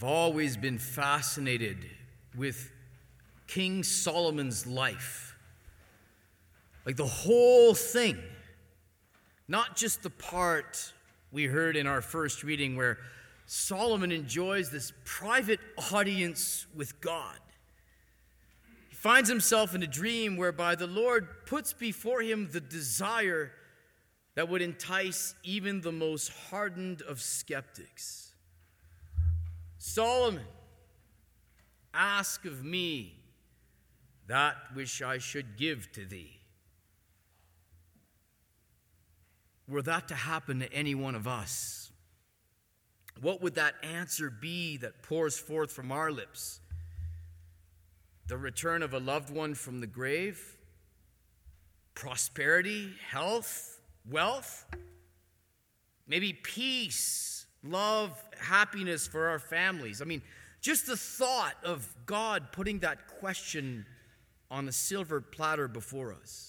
I've always been fascinated with King Solomon's life. Like the whole thing. Not just the part we heard in our first reading where Solomon enjoys this private audience with God. He finds himself in a dream whereby the Lord puts before him the desire that would entice even the most hardened of skeptics. Solomon, ask of me that which I should give to thee. Were that to happen to any one of us, what would that answer be that pours forth from our lips? The return of a loved one from the grave? Prosperity, health, wealth? Maybe peace, love, happiness for our families. I mean, just the thought of God putting that question on a silver platter before us.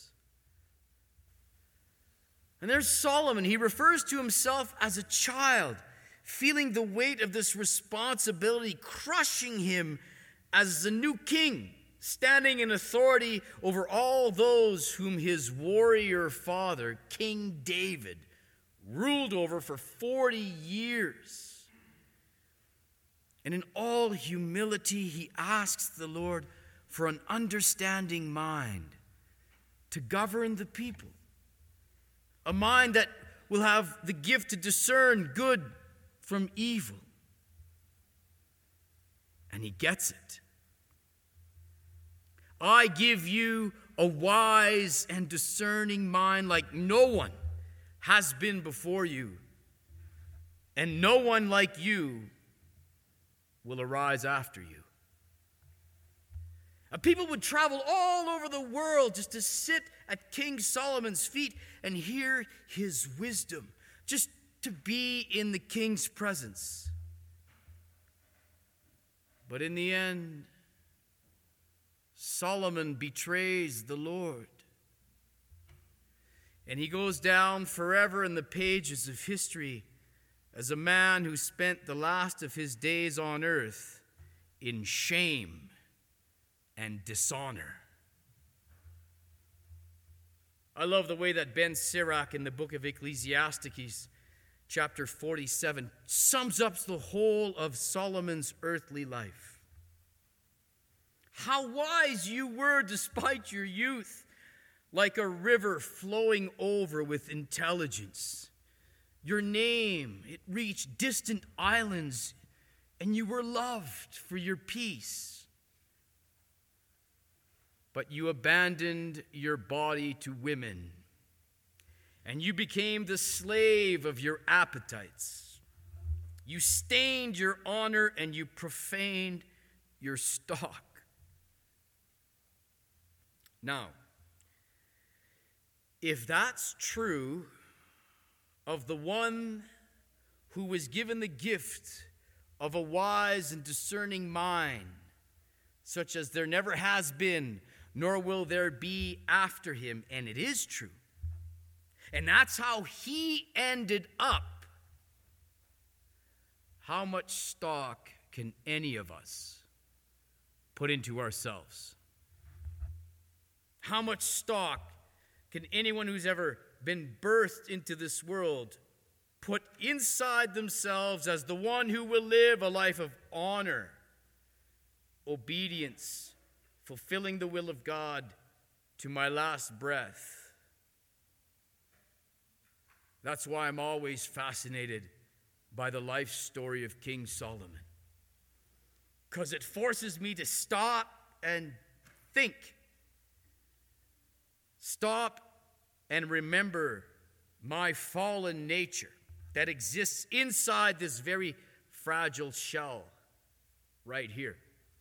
And there's Solomon. He refers to himself as a child, feeling the weight of this responsibility crushing him as the new king, standing in authority over all those whom his warrior father, King David, ruled over for 40 years. And in all humility, he asks the Lord for an understanding mind to govern the people. A mind that will have the gift to discern good from evil. And he gets it. I give you a wise and discerning mind like no one has been before you, and no one like you will arise after you. And people would travel all over the world just to sit at King Solomon's feet and hear his wisdom, just to be in the king's presence. But in the end, Solomon betrays the Lord. And he goes down forever in the pages of history as a man who spent the last of his days on earth in shame and dishonor. I love the way that Ben Sirach in the book of Ecclesiastes, chapter 47, sums up the whole of Solomon's earthly life. How wise you were despite your youth, like a river flowing over with intelligence. Your name, it reached distant islands, and you were loved for your peace. But you abandoned your body to women, and you became the slave of your appetites. You stained your honor, and you profaned your stock. Now, if that's true of the one who was given the gift of a wise and discerning mind, such as there never has been, nor will there be after him, and it is true, and that's how he ended up, how much stock can any of us put into ourselves? How much stock can anyone who's ever been birthed into this world put inside themselves as the one who will live a life of honor, obedience, fulfilling the will of God to my last breath? That's why I'm always fascinated by the life story of King Solomon, because it forces me to stop and think. Stop and remember my fallen nature that exists inside this very fragile shell right here.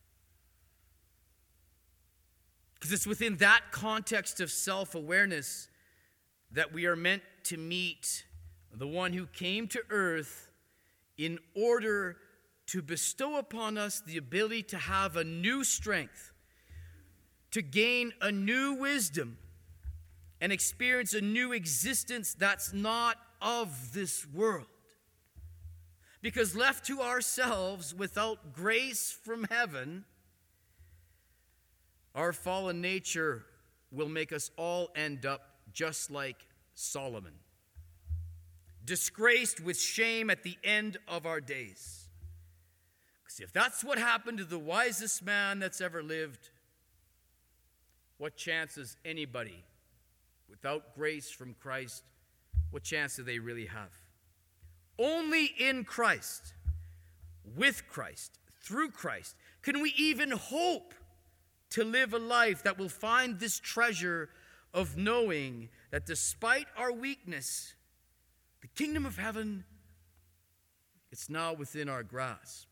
Because it's within that context of self-awareness that we are meant to meet the one who came to earth in order to bestow upon us the ability to have a new strength, to gain a new wisdom, and experience a new existence that's not of this world. Because left to ourselves without grace from heaven, our fallen nature will make us all end up just like Solomon, disgraced with shame at the end of our days. Because if that's what happened to the wisest man that's ever lived, what chance does anybody without grace from Christ, what chance do they really have? Only in Christ, with Christ, through Christ, can we even hope to live a life that will find this treasure of knowing that despite our weakness, the kingdom of heaven, it's now within our grasp.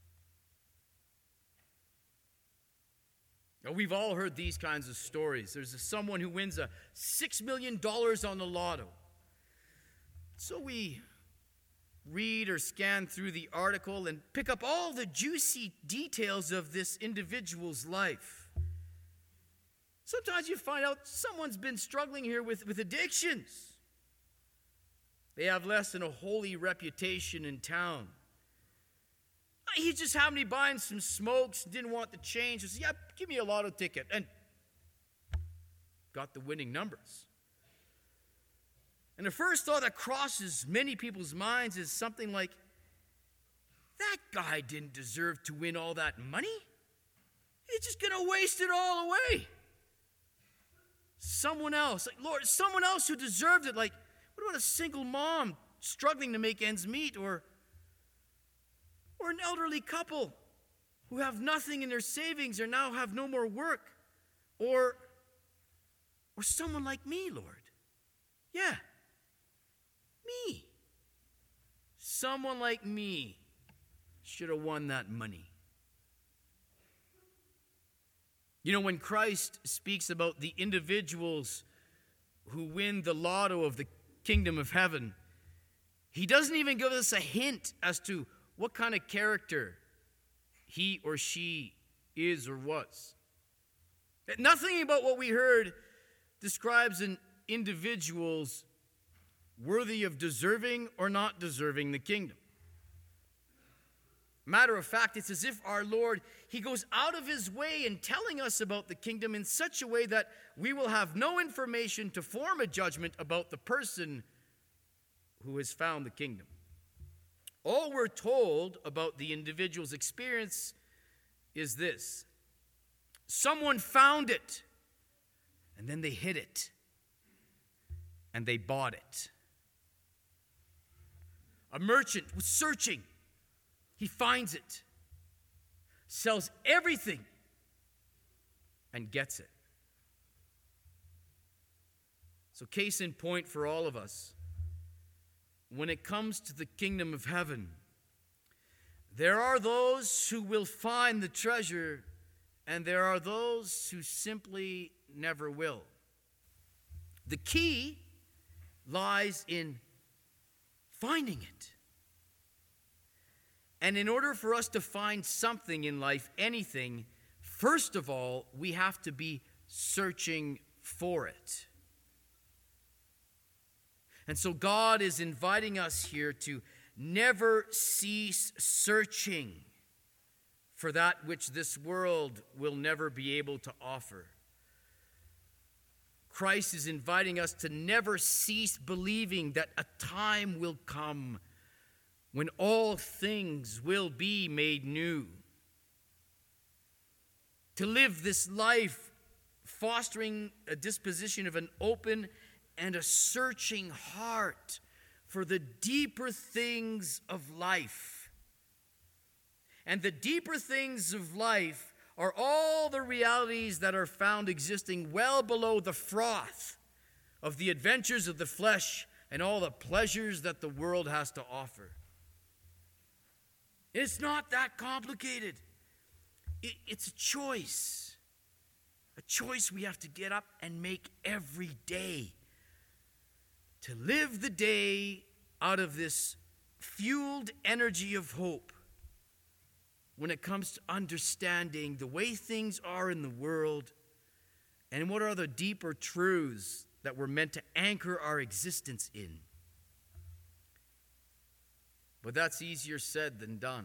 Now, we've all heard these kinds of stories. There's someone who wins a $6 million on the lotto. So we read or scan through the article and pick up all the juicy details of this individual's life. Sometimes you find out someone's been struggling here with addictions. They have less than a holy reputation in town. He just happened to be buying some smokes, didn't want the change. He said, yeah, give me a lotto ticket. And got the winning numbers. And the first thought that crosses many people's minds is something like, that guy didn't deserve to win all that money. He's just going to waste it all away. Someone else, like Lord, someone else who deserved it. Like, what about a single mom struggling to make ends meet, or an elderly couple who have nothing in their savings or now have no more work, or someone like me, Lord. Yeah, me. Someone like me should have won that money. You know, when Christ speaks about the individuals who win the lotto of the kingdom of heaven, he doesn't even give us a hint as to what kind of character he or she is or was. Nothing about what we heard describes an individual's worthy of deserving or not deserving the kingdom. Matter of fact, it's as if our Lord, he goes out of his way in telling us about the kingdom in such a way that we will have no information to form a judgment about the person who has found the kingdom. All we're told about the individual's experience is this: someone found it, and then they hid it, and they bought it. A merchant was searching. He finds it, sells everything, and gets it. So, case in point for all of us, when it comes to the kingdom of heaven, there are those who will find the treasure, and there are those who simply never will. The key lies in finding it. And in order for us to find something in life, anything, first of all, we have to be searching for it. And so God is inviting us here to never cease searching for that which this world will never be able to offer. Christ is inviting us to never cease believing that a time will come when all things will be made new. To live this life fostering a disposition of an open and a searching heart for the deeper things of life. And the deeper things of life are all the realities that are found existing well below the froth of the adventures of the flesh and all the pleasures that the world has to offer. It's not that complicated. It's a choice we have to get up and make every day. To live the day out of this fueled energy of hope when it comes to understanding the way things are in the world and what are the deeper truths that we're meant to anchor our existence in. But that's easier said than done.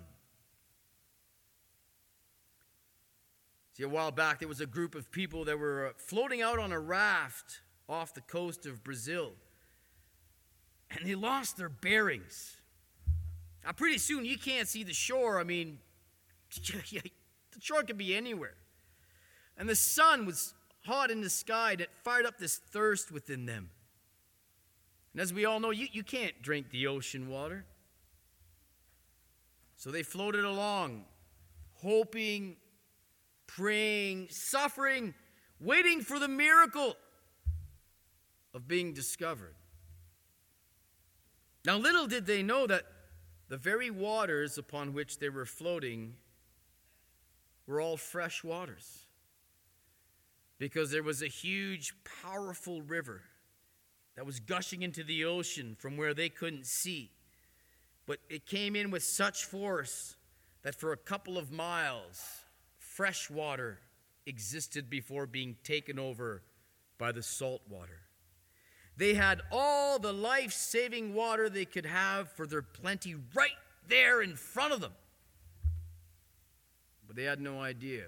See, a while back, there was a group of people that were floating out on a raft off the coast of Brazil. And they lost their bearings. Now, pretty soon, you can't see the shore. I mean, the shore could be anywhere. And the sun was hot in the sky, and it fired up this thirst within them. And as we all know, you can't drink the ocean water. So they floated along, hoping, praying, suffering, waiting for the miracle of being discovered. Now, little did they know that the very waters upon which they were floating were all fresh waters, because there was a huge, powerful river that was gushing into the ocean from where they couldn't see. But it came in with such force that for a couple of miles, fresh water existed before being taken over by the salt water. They had all the life-saving water they could have for their plenty right there in front of them. But they had no idea.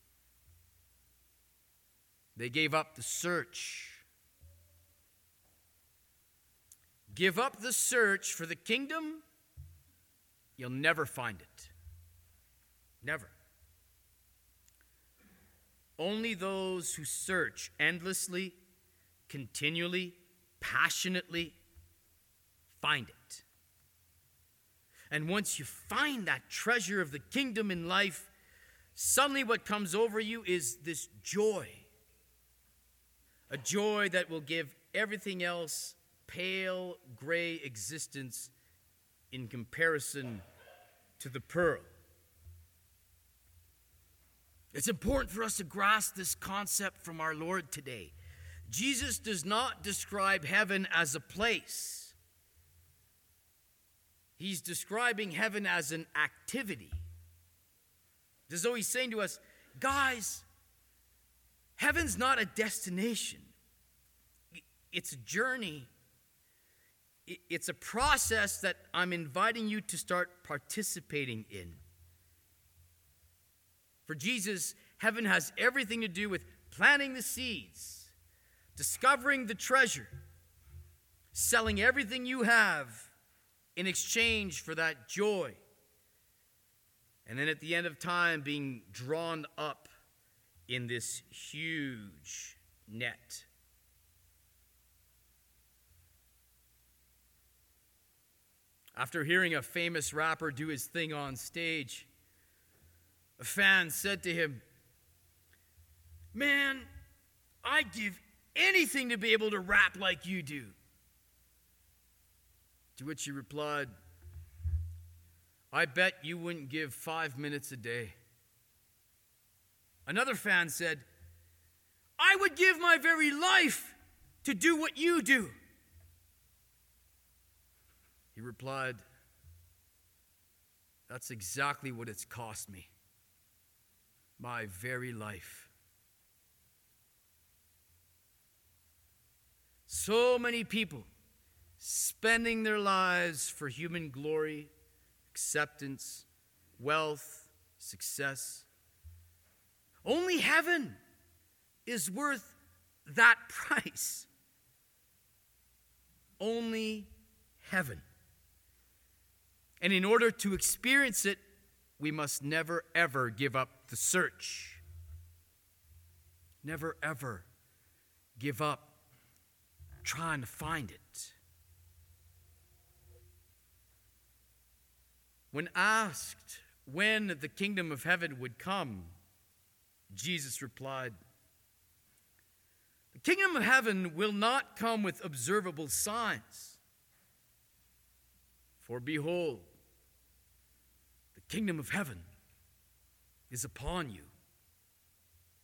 They gave up the search. Give up the search for the kingdom, you'll never find it. Never. Only those who search endlessly, continually, passionately, find it. And once you find that treasure of the kingdom in life, suddenly what comes over you is this joy. A joy that will give everything else pale, gray existence in comparison to the pearl. It's important for us to grasp this concept from our Lord today. Jesus does not describe heaven as a place. He's describing heaven as an activity. As though he's saying to us, guys, heaven's not a destination. It's a journey. It's a process that I'm inviting you to start participating in. For Jesus, heaven has everything to do with planting the seeds, discovering the treasure, selling everything you have in exchange for that joy, and then at the end of time being drawn up in this huge net. After hearing a famous rapper do his thing on stage, a fan said to him, "Man, I'd give anything to be able to rap like you do." To which he replied, "I bet you wouldn't give 5 minutes a day." Another fan said, "I would give my very life to do what you do." He replied, "That's exactly what it's cost me. My very life." So many people spending their lives for human glory, acceptance, wealth, success. Only heaven is worth that price. Only heaven. And in order to experience it, we must never, ever give up the search. Never, ever give up trying to find it. When asked when the kingdom of heaven would come, Jesus replied, "The kingdom of heaven will not come with observable signs. For behold, the kingdom of heaven is upon you."